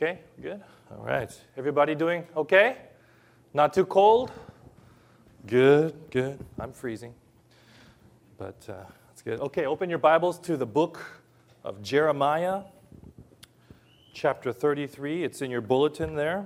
Okay, good. All right. Everybody doing okay? Not too cold? Good. I'm freezing, but that's good. Okay, open your Bibles to the book of Jeremiah, chapter 33. It's in your bulletin there.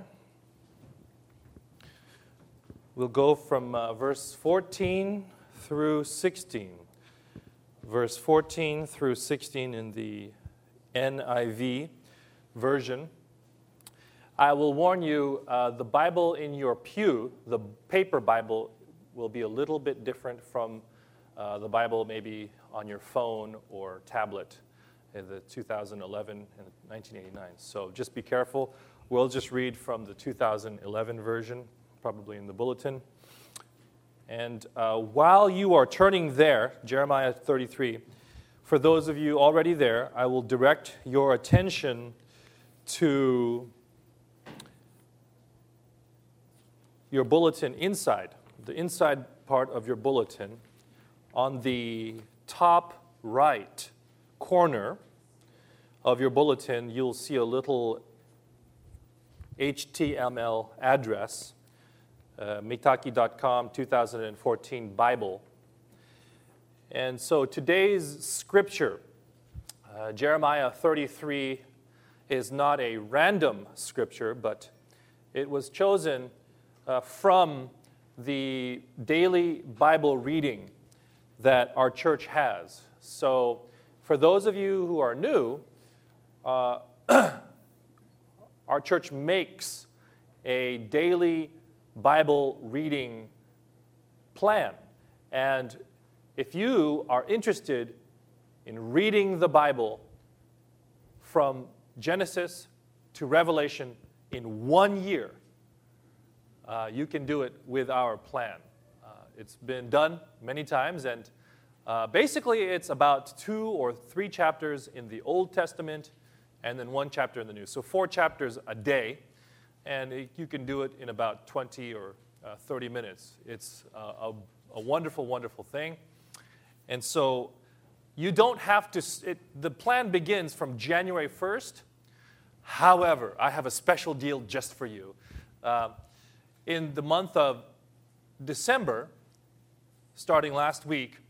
We'll go from verse 14 through 16. Verse 14 through 16 in the NIV version. I will warn you, the Bible in your pew, the paper Bible, will be a little bit different from the Bible maybe on your phone or tablet in the 2011 and 1989. So just be careful. We'll just read from the 2011 version, probably in the bulletin. And while you are turning there, Jeremiah 33, for those of you already there, I will direct your attention to your bulletin inside, the inside part of your bulletin. On the top right corner of your bulletin, you'll see a little HTML address, mitaki.com 2014 Bible. And so today's scripture, Jeremiah 33, is not a random scripture, but it was chosen from the daily Bible reading that our church has. So for those of you who are new, our church makes a daily Bible reading plan. And if you are interested in reading the Bible from Genesis to Revelation in 1 year, you can do it with our plan. It's been done many times, and basically it's about 2 or 3 chapters in the Old Testament and then 1 chapter in the New. So 4 chapters a day, and you can do it in about 20 or 30 minutes. It's a wonderful, wonderful thing. And so you don't have to, the plan begins from January 1st. However, I have a special deal just for you. In the month of December, starting last week,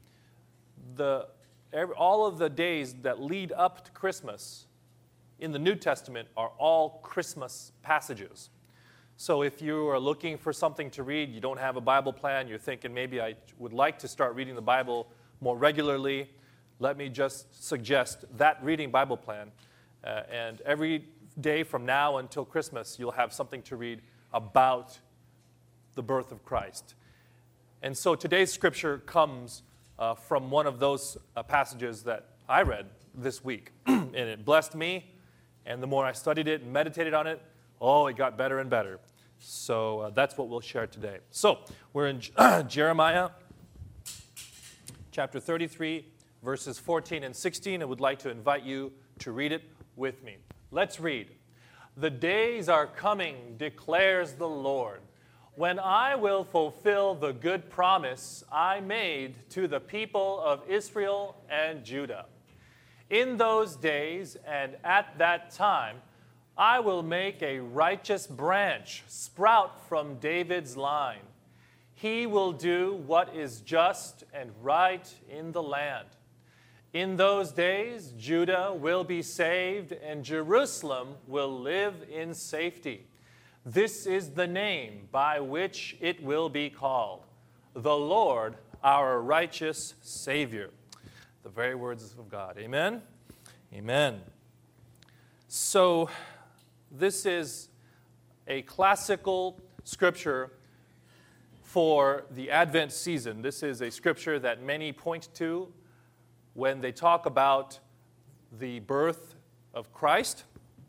all of the days that lead up to Christmas in the New Testament are all Christmas passages. So if you are looking for something to read, you don't have a Bible plan, you're thinking maybe I would like to start reading the Bible more regularly, let me just suggest that reading Bible plan. And every day from now until Christmas, you'll have something to read about the birth of Christ. And so today's scripture comes from one of those passages that I read this week. And it blessed me. And the more I studied it and meditated on it, it got better and better. So that's what we'll share today. So we're in Jeremiah chapter 33, verses 14 and 16. I would like to invite you to read it with me. Let's read. The days are coming, declares the Lord, when I will fulfill the good promise I made to the people of Israel and Judah. In those days and at that time, I will make a righteous branch sprout from David's line. He will do what is just and right in the land. In those days, Judah will be saved and Jerusalem will live in safety. This is the name by which it will be called, the Lord, our righteous Savior. The very words of God. Amen? Amen. So, this is a classical scripture for the Advent season. This is a scripture that many point to when they talk about the birth of Christ.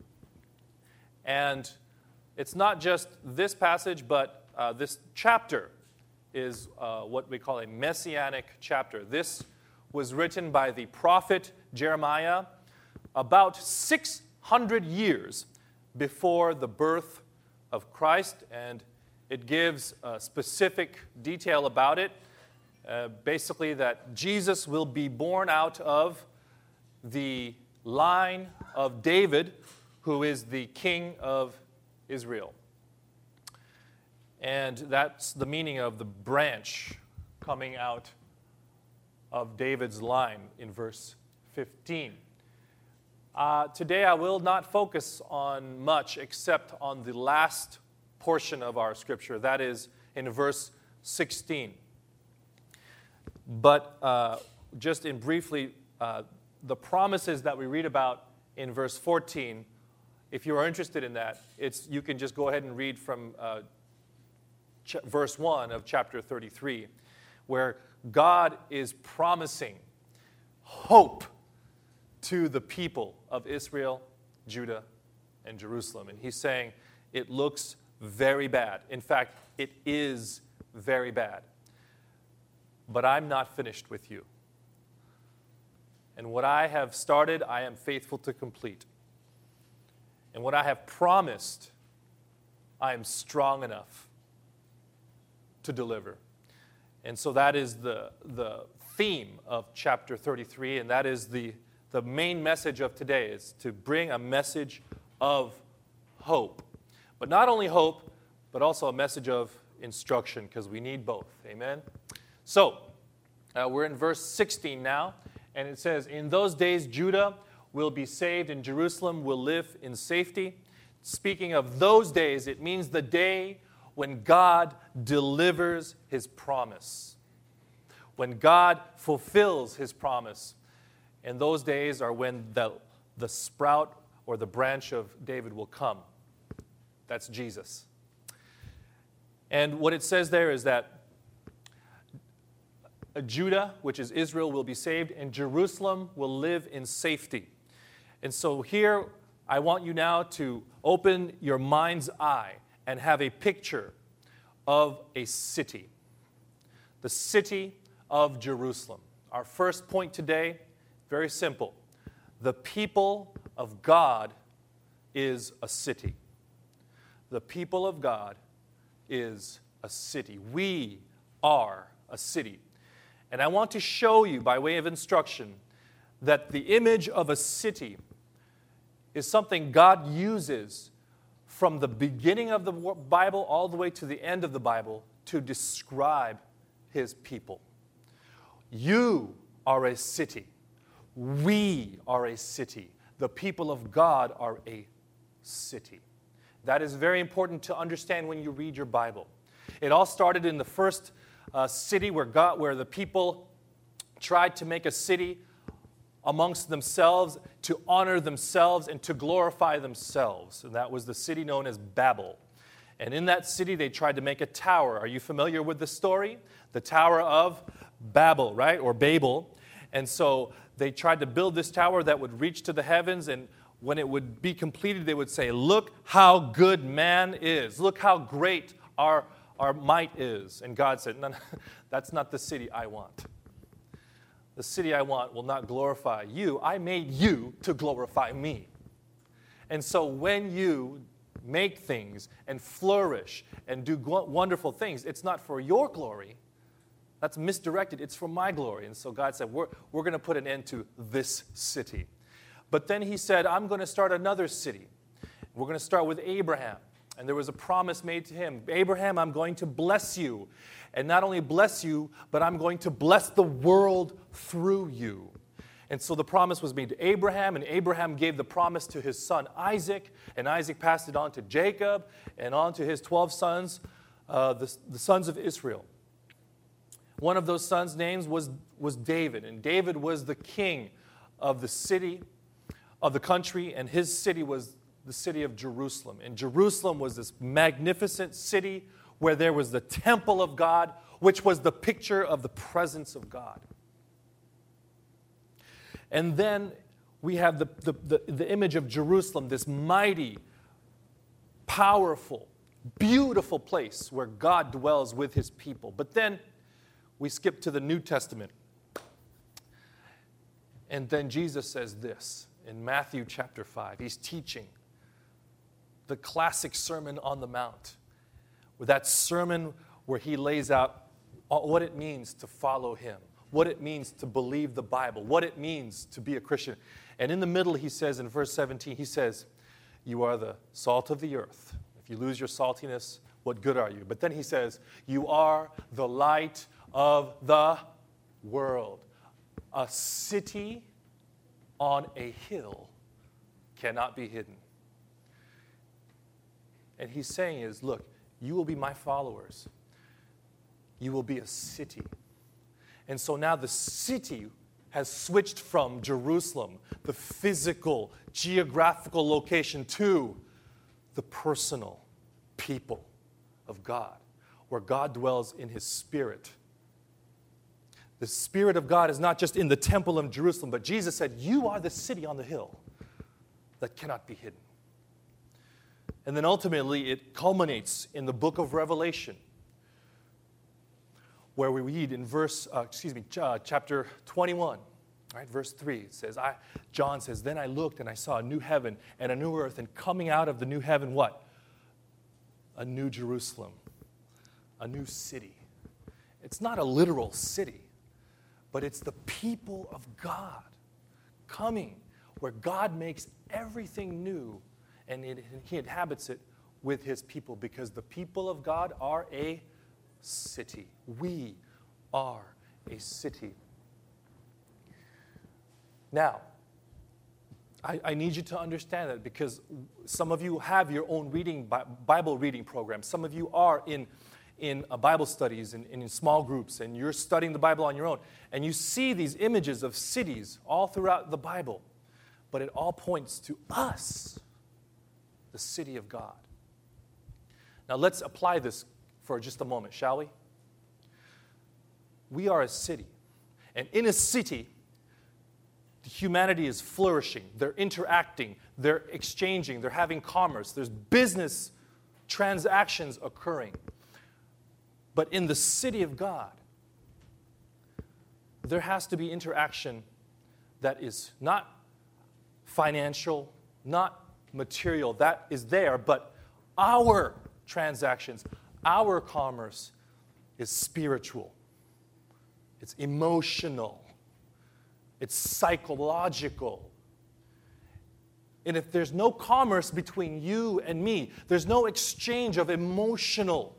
And it's not just this passage, but this chapter is what we call a messianic chapter. This was written by the prophet Jeremiah about 600 years before the birth of Christ, and it gives a specific detail about it. Basically that Jesus will be born out of the line of David, who is the king of Israel. And that's the meaning of the branch coming out of David's line in verse 15. Today I will not focus on much except on the last portion of our scripture, that is in verse 16. But just in briefly, the promises that we read about in verse 14, if you are interested in that, you can just go ahead and read from verse 1 of chapter 33, where God is promising hope to the people of Israel, Judah, and Jerusalem. And he's saying it looks very bad. In fact, it is very bad. But I'm not finished with you. And what I have started, I am faithful to complete. And what I have promised, I am strong enough to deliver. And so that is the theme of chapter 33, and that is the main message of today, is to bring a message of hope. But not only hope, but also a message of instruction, because we need both. Amen? So, we're in verse 16 now, and it says, "In those days Judah will be saved, and Jerusalem will live in safety." Speaking of those days, it means the day when God delivers His promise. When God fulfills His promise. And those days are when the sprout or the branch of David will come. That's Jesus. And what it says there is that Judah, which is Israel, will be saved, and Jerusalem will live in safety. And so here, I want you now to open your mind's eye and have a picture of a city. The city of Jerusalem. Our first point today, very simple. The people of God is a city. The people of God is a city. We are a city. And I want to show you, by way of instruction, that the image of a city is something God uses from the beginning of the Bible all the way to the end of the Bible to describe His people. You are a city. We are a city. The people of God are a city. That is very important to understand when you read your Bible. It all started in the first city where the people tried to make a city amongst themselves to honor themselves and to glorify themselves. And that was the city known as Babel. And in that city, they tried to make a tower. Are you familiar with the story? The Tower of Babel, right? Or Babel. And so they tried to build this tower that would reach to the heavens, and when it would be completed, they would say, "Look how good man is. Look how great our might is." And God said, "No, that's not the city I want. The city I want will not glorify you. I made you to glorify me." And so when you make things and flourish and do wonderful things, it's not for your glory. That's misdirected. It's for my glory. And so God said, we're going to put an end to this city. But then He said, I'm going to start another city. We're going to start with Abraham. And there was a promise made to him. Abraham, I'm going to bless you. And not only bless you, but I'm going to bless the world through you. And so the promise was made to Abraham, and Abraham gave the promise to his son Isaac, and Isaac passed it on to Jacob, and on to his 12 sons, the sons of Israel. One of those sons' names was David, and David was the king of the city, of the country, and his city was the city of Jerusalem. And Jerusalem was this magnificent city where there was the temple of God, which was the picture of the presence of God. And then we have the image of Jerusalem, this mighty, powerful, beautiful place where God dwells with His people. But then we skip to the New Testament. And then Jesus says this in Matthew chapter 5. He's teaching the classic Sermon on the Mount. With that sermon where He lays out what it means to follow Him, what it means to believe the Bible, what it means to be a Christian. And in the middle, He says in verse 17, He says, you are the salt of the earth. If you lose your saltiness, what good are you? But then he says, you are the light of the world. A city on a hill cannot be hidden. And he's saying is, look, you will be my followers. You will be a city. And so now the city has switched from Jerusalem, the physical, geographical location, to the personal people of God, where God dwells in his Spirit. The Spirit of God is not just in the temple of Jerusalem, but Jesus said, you are the city on the hill that cannot be hidden. And then ultimately it culminates in the book of Revelation, where we read in chapter 21, right, verse 3, it says, John says, then I looked and I saw a new heaven and a new earth, and coming out of the new heaven, what? A new Jerusalem, a new city. It's not a literal city, but it's the people of God coming where God makes everything new, and he inhabits it with his people, because the people of God are a city. We are a city. Now, I need you to understand that, because some of you have your own Bible reading program. Some of you are in Bible studies and in small groups, and you're studying the Bible on your own. And you see these images of cities all throughout the Bible. But it all points to us, the city of God. Now let's apply this for just a moment, shall we? We are a city. And in a city, humanity is flourishing. They're interacting. They're exchanging. They're having commerce. There's business transactions occurring. But in the city of God, there has to be interaction that is not financial, not material. That is there, but our transactions, our commerce is spiritual. It's emotional. It's psychological. And if there's no commerce between you and me, there's no exchange of emotional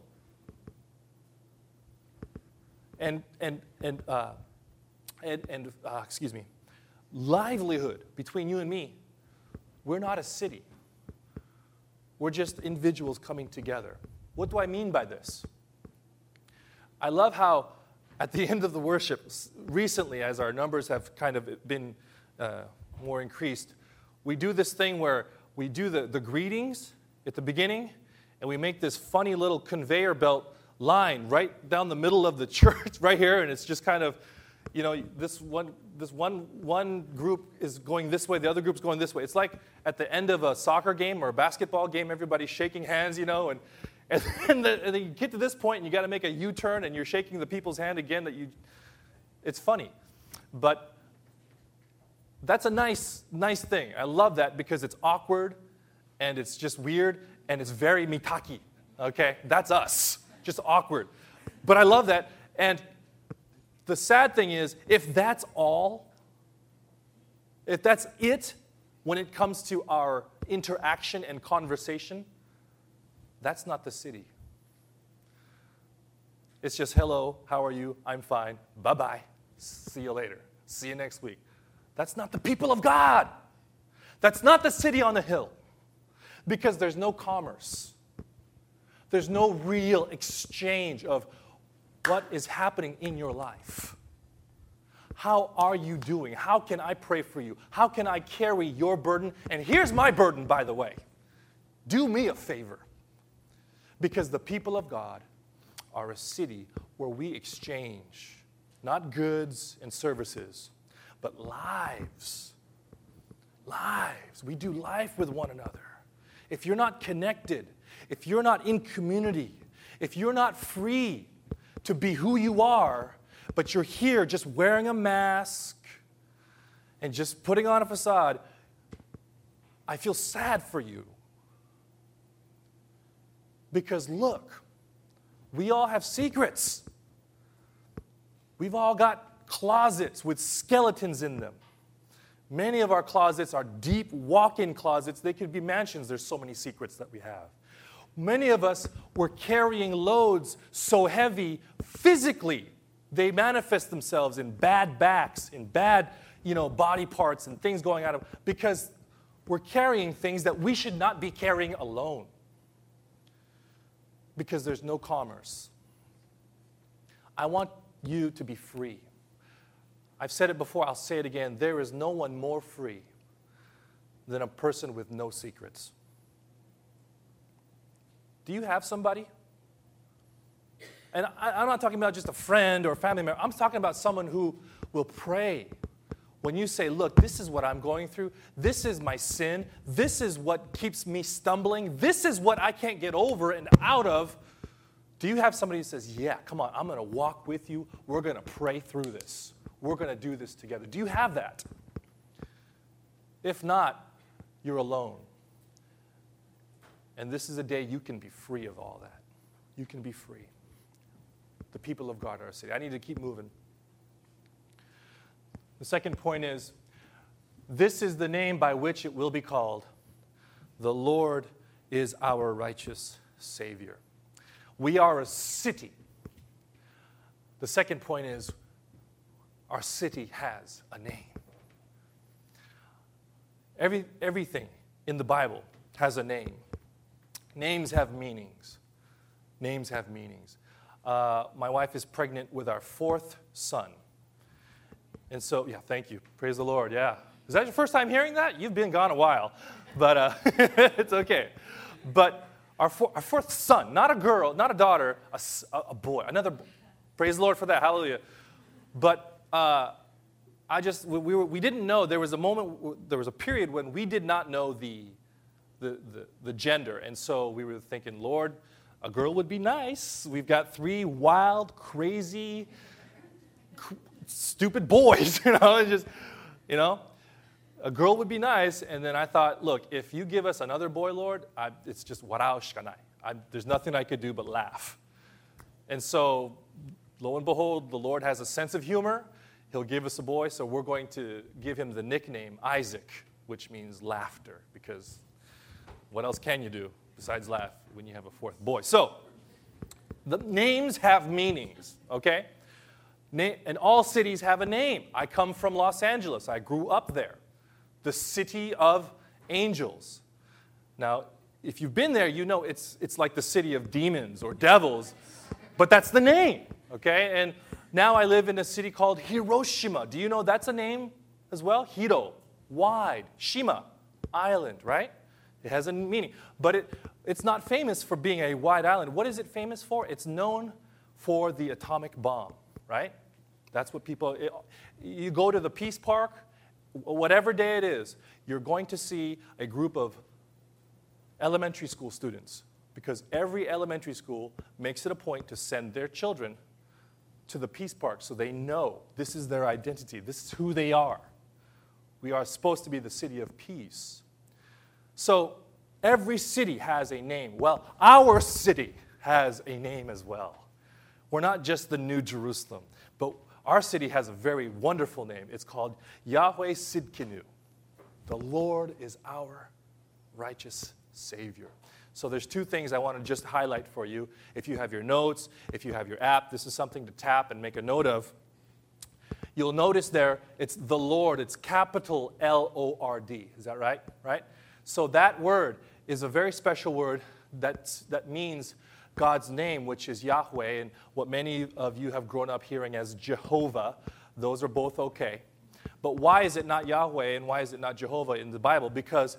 livelihood between you and me, we're not a city. We're just individuals coming together. What do I mean by this? I love how at the end of the worship, recently as our numbers have kind of been more increased, we do this thing where we do the greetings at the beginning, and we make this funny little conveyor belt line right down the middle of the church right here, and it's just kind of, you know, this one group is going this way, the other group's going this way. It's like at the end of a soccer game or a basketball game, everybody's shaking hands, you know, and then you get to this point and you got to make a U-turn and you're shaking the people's hand again it's funny. But that's a nice thing. I love that because it's awkward and it's just weird and it's very mitaki, okay? That's us, just awkward. But I love that. And the sad thing is, if that's it when it comes to our interaction and conversation, that's not the city. It's just, hello, how are you? I'm fine. Bye-bye. See you later. See you next week. That's not the people of God. That's not the city on the hill. Because there's no commerce. There's no real exchange of what is happening in your life. How are you doing? How can I pray for you? How can I carry your burden? And here's my burden, by the way. Do me a favor. Because the people of God are a city where we exchange not goods and services, but lives. Lives. We do life with one another. If you're not connected, if you're not in community, if you're not free to be who you are, but you're here just wearing a mask and just putting on a facade, I feel sad for you. Because look, we all have secrets. We've all got closets with skeletons in them. Many of our closets are deep walk-in closets. They could be mansions. There's so many secrets that we have. Many of us were carrying loads so heavy physically. They manifest themselves in bad backs, in bad, body parts and things going out of, because we're carrying things that we should not be carrying alone. Because there's no commerce. I want you to be free. I've said it before, I'll say it again. There is no one more free than a person with no secrets. Do you have somebody? And I'm not talking about just a friend or a family member. I'm talking about someone who will pray. When you say, look, this is what I'm going through. This is my sin. This is what keeps me stumbling. This is what I can't get over and out of. Do you have somebody who says, yeah, come on, I'm going to walk with you. We're going to pray through this. We're going to do this together. Do you have that? If not, you're alone. And this is a day you can be free of all that. You can be free. The people of God are a city. I need to keep moving. The second point is, this is the name by which it will be called. The Lord is our righteous Savior. We are a city. The second point is, our city has a name. Everything in the Bible has a name. Names have meanings. Names have meanings. My wife is pregnant with our fourth son. And so, thank you. Praise the Lord, yeah. Is that your first time hearing that? You've been gone a while. But it's okay. But our fourth son, not a girl, not a daughter, a boy, another boy. Praise the Lord for that, hallelujah. But we didn't know. There was a period when we did not know the gender. And so we were thinking, Lord, a girl would be nice. We've got 3 wild, crazy, stupid boys, a girl would be nice. And then I thought, look, if you give us another boy, Lord, it's just warao shkanai. There's nothing I could do but laugh. And so, lo and behold, the Lord has a sense of humor. He'll give us a boy, so we're going to give him the nickname Isaac, which means laughter, because what else can you do besides laugh when you have a fourth boy? So, the names have meanings, okay? And all cities have a name. I come from Los Angeles. I grew up there. The city of angels. Now, if you've been there, you know it's like the city of demons or devils, but that's the name, okay? And now I live in a city called Hiroshima. Do you know that's a name as well? Hiro, wide, Shima, island, right? It has a meaning. But it's not famous for being a wide island. What is it famous for? It's known for the atomic bomb, right? That's what you go to the Peace Park, whatever day it is, you're going to see a group of elementary school students, because every elementary school makes it a point to send their children to the Peace Park so they know this is their identity, this is who they are. We are supposed to be the city of peace. So every city has a name. Well, our city has a name as well. We're not just the New Jerusalem, but our city has a very wonderful name. It's called Yahweh Sidkenu. The Lord is our righteous Savior. So there's 2 things I want to just highlight for you. If you have your notes, if you have your app, this is something to tap and make a note of. You'll notice there, it's the Lord. It's capital L-O-R-D. Is that right? Right? So that word is a very special word that means God's name, which is Yahweh, and what many of you have grown up hearing as Jehovah. Those are both okay. But why is it not Yahweh and why is it not Jehovah in the Bible? Because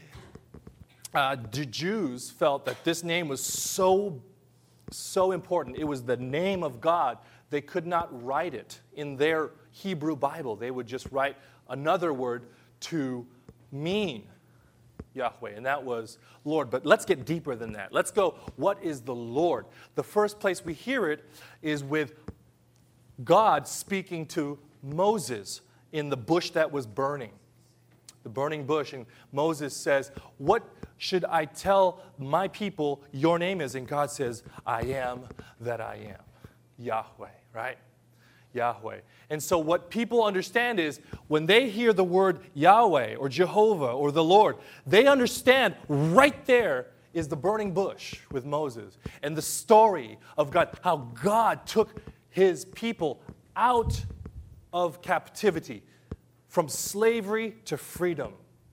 the Jews felt that this name was so important. It was the name of God. They could not write it in their Hebrew Bible. They would just write another word to mean Yahweh, and that was Lord. But let's get deeper than that. Let's go, what is the Lord? The first place we hear it is with God speaking to Moses in the bush that was burning. The burning bush, and Moses says, what should I tell my people your name is? And God says, I am that I am. Yahweh, right? Yahweh. And so what people understand is when they hear the word Yahweh or Jehovah or the Lord, they understand right there is the burning bush with Moses and the story of God, how God took his people out of captivity, from slavery to freedom,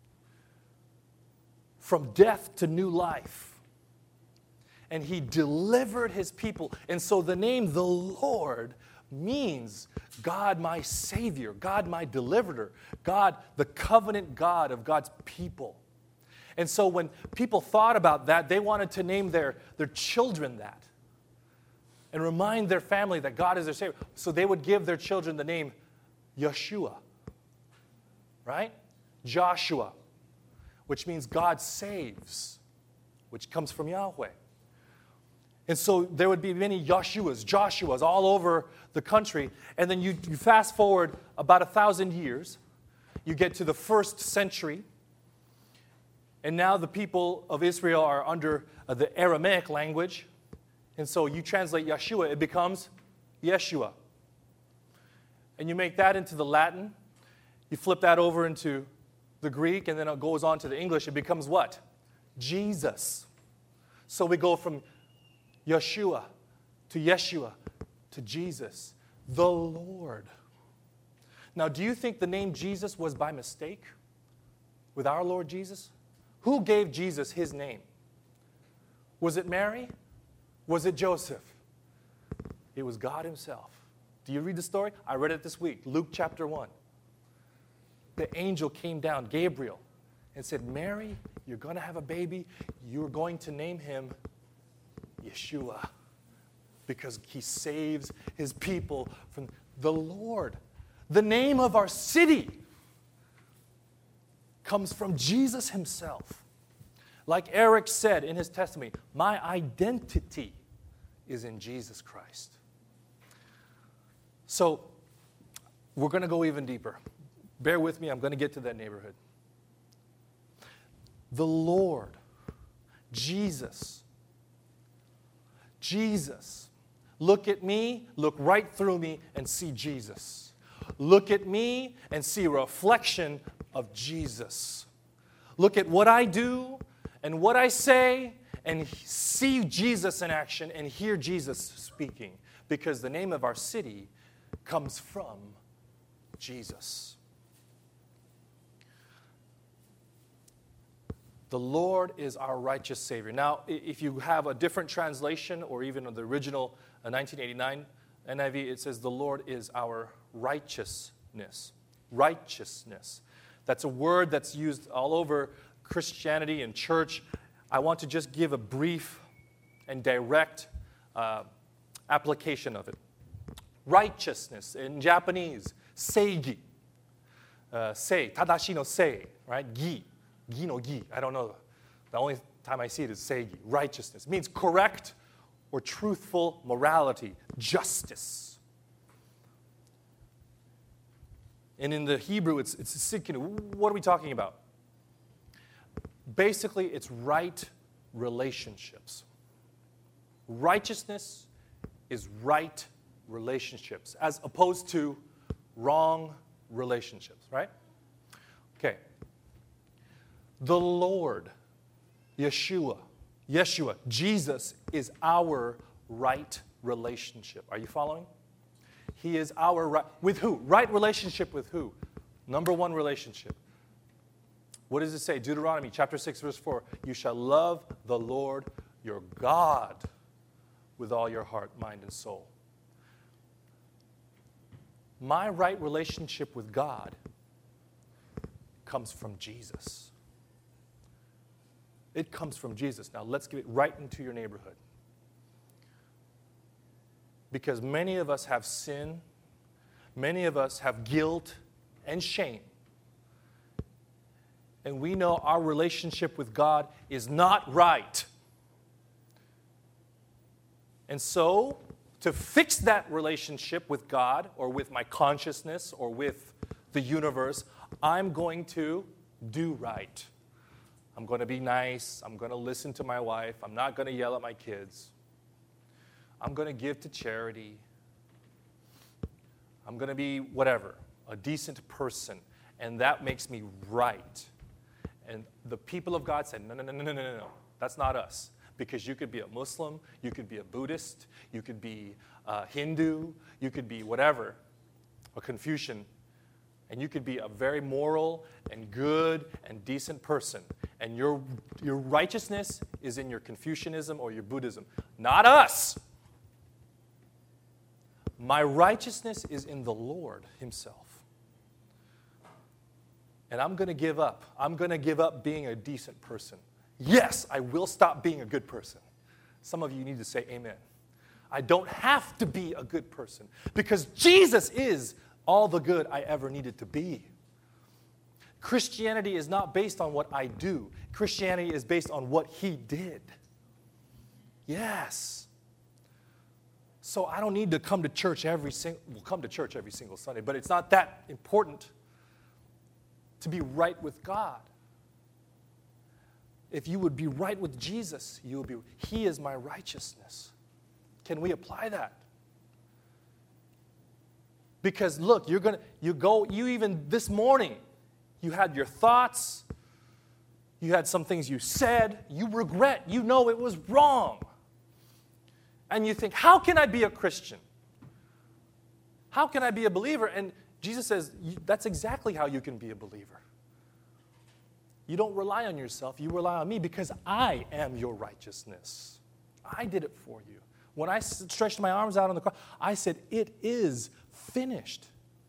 from death to new life. And he delivered his people. And so the name the Lord means God my Savior, God my Deliverer, God the covenant God of God's people. And so when people thought about that, they wanted to name their children that and remind their family that God is their Savior. So they would give their children the name Yeshua, right? Joshua, which means God saves, which comes from Yahweh. And so there would be many Joshuas all over the country. And then you fast forward about 1,000 years. You get to the 1st century. And now the people of Israel are under the Aramaic language. And so you translate Yeshua, it becomes Yeshua. And you make that into the Latin. You flip that over into the Greek, and then it goes on to the English. It becomes what? Jesus. So we go from Yeshua to Jesus, the Lord. Now, do you think the name Jesus was by mistake with our Lord Jesus? Who gave Jesus his name? Was it Mary? Was it Joseph? It was God himself. Do you read the story? I read it this week, Luke chapter 1. The angel came down, Gabriel, and said, Mary, you're going to have a baby. You're going to name him Yeshua, because he saves his people from the Lord. The name of our city comes from Jesus himself. Like Eric said in his testimony, my identity is in Jesus Christ. So we're going to go even deeper. Bear with me, I'm going to get to that neighborhood. The Lord, Jesus. Look at me, look right through me, and see Jesus. Look at me and see a reflection of Jesus. Look at what I do and what I say and see Jesus in action and hear Jesus speaking, because the name of our city comes from Jesus. The Lord is our righteous Savior. Now, if you have a different translation or even the original 1989 NIV, it says the Lord is our righteousness. Righteousness. That's a word that's used all over Christianity and church. I want to just give a brief and direct application of it. Righteousness in Japanese, seigi. Sei, tadashi no sei, right? Gi. Gi no gi. I don't know. The only time I see it is seigi. Righteousness. It means correct or truthful morality, justice. And in the Hebrew, it's sikkinu. What are we talking about? Basically, it's right relationships. Righteousness is right relationships, as opposed to wrong relationships, right? Okay. The Lord, Yeshua, Jesus is our right relationship. Are you following? He is our right. With who? Right relationship with who? Number one relationship. What does it say? Deuteronomy chapter 6, verse 4. You shall love the Lord your God with all your heart, mind, and soul. My right relationship with God comes from Jesus. It comes from Jesus. Now, let's get it right into your neighborhood. Because many of us have sin, many of us have guilt and shame. And we know our relationship with God is not right. And so, to fix that relationship with God or with my consciousness or with the universe, I'm going to do right. I'm going to be nice. I'm going to listen to my wife. I'm not going to yell at my kids. I'm going to give to charity. I'm going to be whatever, a decent person, and that makes me right. And the people of God said, no. That's not us. Because you could be a Muslim, you could be a Buddhist, you could be a Hindu, you could be whatever, a Confucian, and you could be a very moral and good and decent person. And your righteousness is in your Confucianism or your Buddhism. Not us. My righteousness is in the Lord himself. And I'm going to give up. I'm going to give up being a decent person. Yes, I will stop being a good person. Some of you need to say amen. I don't have to be a good person because Jesus is all the good I ever needed to be. Christianity is not based on what I do. Christianity is based on what he did. Yes. So I don't need to come to church every single Sunday, but it's not that important to be right with God. If you would be right with Jesus, you will be. He is my righteousness. Can we apply that? Because look, you even this morning, you had your thoughts, you had some things you said, you regret, you know it was wrong. And you think, how can I be a Christian? How can I be a believer? And Jesus says, that's exactly how you can be a believer. You don't rely on yourself, you rely on me because I am your righteousness. I did it for you. When I stretched my arms out on the cross, I said, it is finished.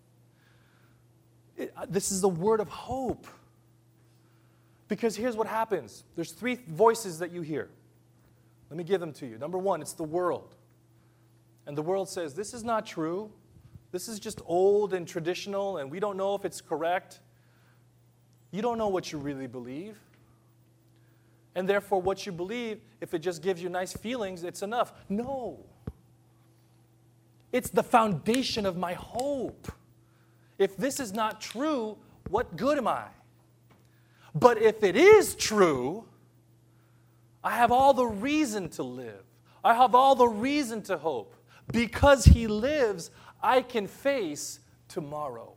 This is the word of hope. Because here's what happens. There's 3 voices that you hear. Let me give them to you. Number 1, it's the world. And the world says, this is not true. This is just old and traditional, and we don't know if it's correct. You don't know what you really believe. And therefore, what you believe, if it just gives you nice feelings, it's enough. No. It's the foundation of my hope. If this is not true, what good am I? But if it is true, I have all the reason to live. I have all the reason to hope. Because he lives, I can face tomorrow.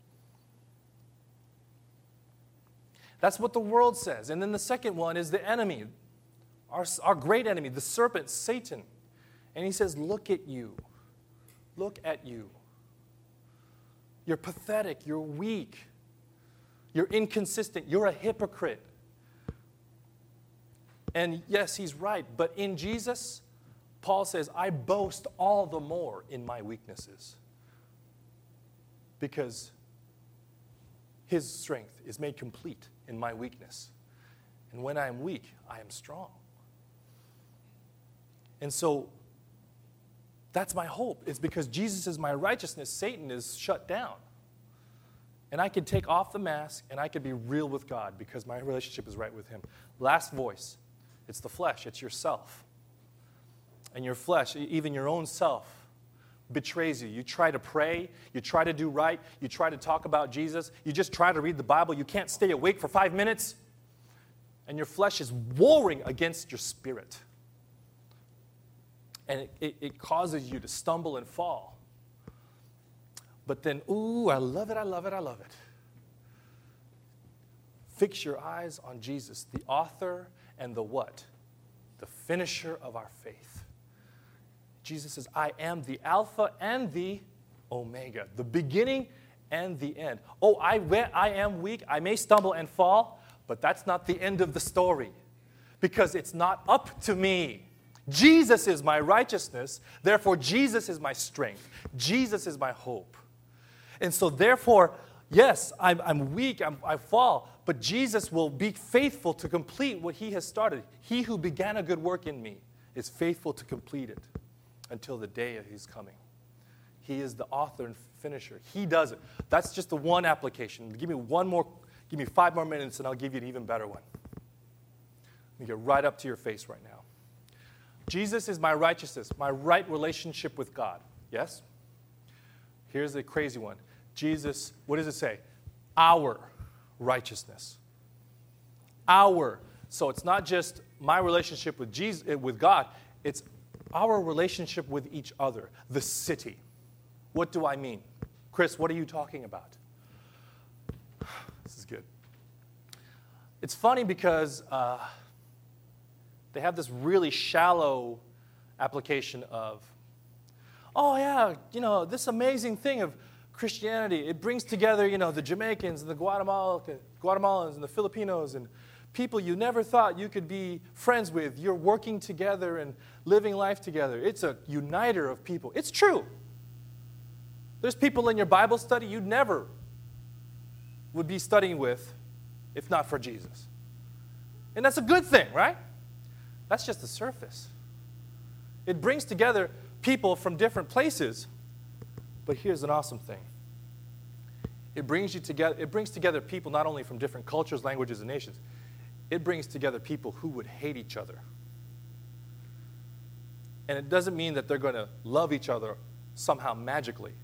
That's what the world says. And then the second one is the enemy, our great enemy, the serpent, Satan. And he says, look at you. Look at you. You're pathetic. You're weak. You're inconsistent. You're a hypocrite. And yes, he's right. But in Jesus, Paul says, I boast all the more in my weaknesses. Because his strength is made complete in my weakness. And when I am weak, I am strong. And so that's my hope. It's because Jesus is my righteousness, Satan is shut down. And I can take off the mask and I can be real with God because my relationship is right with him. Last voice, it's the flesh, it's yourself. And your flesh, even your own self, betrays you. You try to pray, you try to do right, you try to talk about Jesus, you just try to read the Bible, you can't stay awake for 5 minutes, and your flesh is warring against your spirit. And it causes you to stumble and fall. But then, ooh, I love it, I love it, I love it. Fix your eyes on Jesus, the author and the what? The finisher of our faith. Jesus says, I am the Alpha and the Omega, the beginning and the end. Oh, I am weak. I may stumble and fall, but that's not the end of the story because it's not up to me. Jesus is my righteousness. Therefore, Jesus is my strength. Jesus is my hope. And so, therefore, yes, I'm weak. I fall. But Jesus will be faithful to complete what he has started. He who began a good work in me is faithful to complete it until the day of his coming. He is the author and finisher. He does it. That's just the one application. Give me 5 more minutes and I'll give you an even better one. Let me get right up to your face right now. Jesus is my righteousness, my right relationship with God. Yes? Here's the crazy one. Jesus, what does it say? Our righteousness. Our. So it's not just my relationship with Jesus, with God. It's our relationship with each other. The city. What do I mean? Chris, what are you talking about? This is good. It's funny because they have this really shallow application of, oh yeah, this amazing thing of Christianity. It brings together, the Jamaicans and the Guatemalans and the Filipinos and people you never thought you could be friends with. You're working together and living life together. It's a uniter of people. It's true. There's people in your Bible study you never would be studying with if not for Jesus. And that's a good thing, right? That's just the surface. It brings together people from different places. But here's an awesome thing. It brings together people not only from different cultures, languages, and nations. It brings together people who would hate each other. And it doesn't mean that they're going to love each other somehow magically.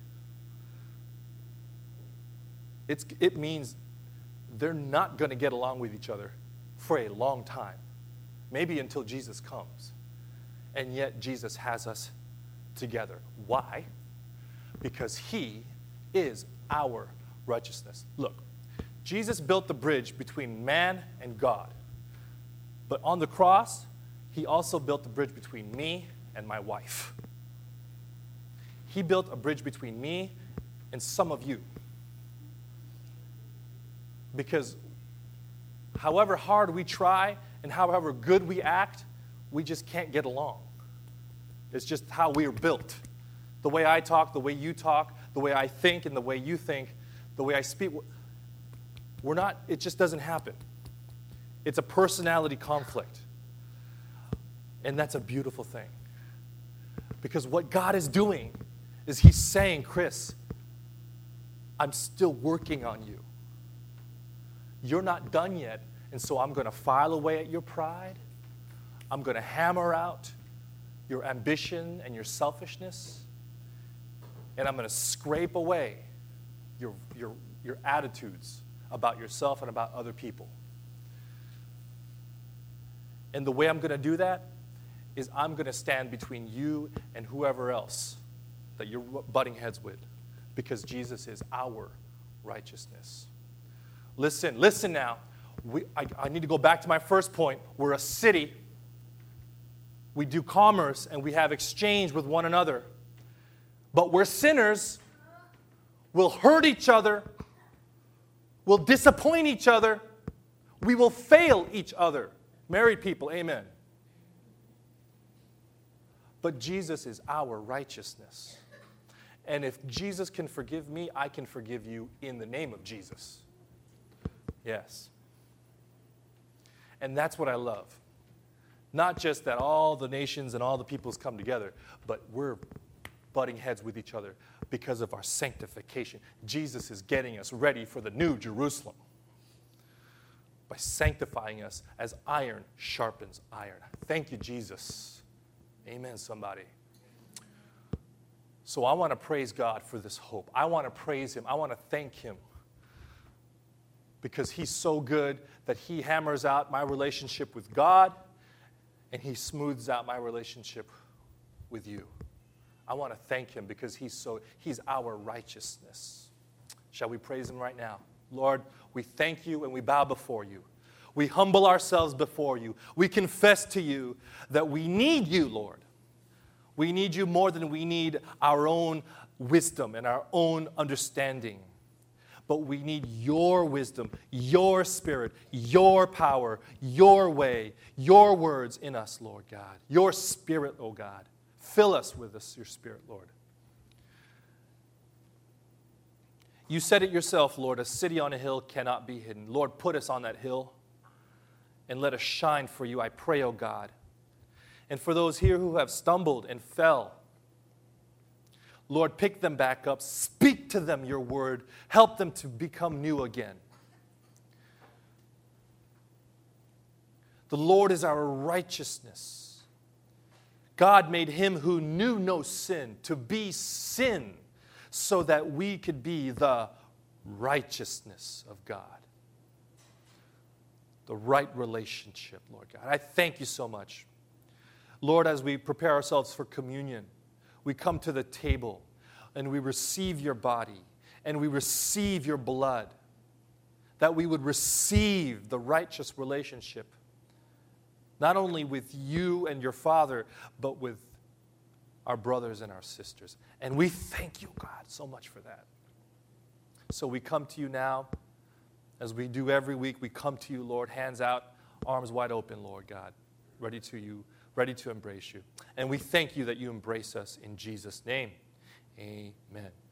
It means they're not going to get along with each other for a long time. Maybe until Jesus comes. And yet Jesus has us together. Why? Because he is our righteousness. Look, Jesus built the bridge between man and God. But on the cross, he also built the bridge between me and my wife. He built a bridge between me and some of you. Because however hard we try and however good we act, we just can't get along. It's just how we are built. The way I talk, the way you talk, the way I think and the way you think, the way I speak, it just doesn't happen. It's a personality conflict. And that's a beautiful thing. Because what God is doing is he's saying, Chris, I'm still working on you. You're not done yet, and so I'm going to file away at your pride. I'm going to hammer out your ambition and your selfishness. And I'm going to scrape away your attitudes about yourself and about other people. And the way I'm going to do that is I'm going to stand between you and whoever else that you're butting heads with, because Jesus is our righteousness. Listen now. I need to go back to my first point. We're a city. We do commerce and we have exchange with one another. But we're sinners. We'll hurt each other. We'll disappoint each other. We will fail each other. Married people, amen. But Jesus is our righteousness. And if Jesus can forgive me, I can forgive you in the name of Jesus. Yes. And that's what I love. Not just that all the nations and all the peoples come together, but we're butting heads with each other because of our sanctification. Jesus is getting us ready for the new Jerusalem by sanctifying us as iron sharpens iron. Thank you, Jesus. Amen, somebody. So I want to praise God for this hope. I want to praise him. I want to thank him because he's so good that he hammers out my relationship with God and he smooths out my relationship with you. I want to thank him because he's our righteousness. Shall we praise him right now? Lord, we thank you and we bow before you. We humble ourselves before you. We confess to you that we need you, Lord. We need you more than we need our own wisdom and our own understanding. But we need your wisdom, your spirit, your power, your way, your words in us, Lord God. Your spirit, oh God. Fill us with your spirit, Lord. You said it yourself, Lord, a city on a hill cannot be hidden. Lord, put us on that hill and let us shine for you, I pray, oh God. And for those here who have stumbled and fell, Lord, pick them back up. Speak to them your word. Help them to become new again. The Lord is our righteousness. God made him who knew no sin to be sin so that we could be the righteousness of God. The right relationship, Lord God. I thank you so much. Lord, as we prepare ourselves for communion, we come to the table and we receive your body and we receive your blood, that we would receive the righteous relationship, not only with you and your Father, but with our brothers and our sisters. And we thank you, God, so much for that. So we come to you now, as we do every week, we come to you, Lord, hands out, arms wide open, Lord God, ready to embrace you. And we thank you that you embrace us in Jesus' name. Amen.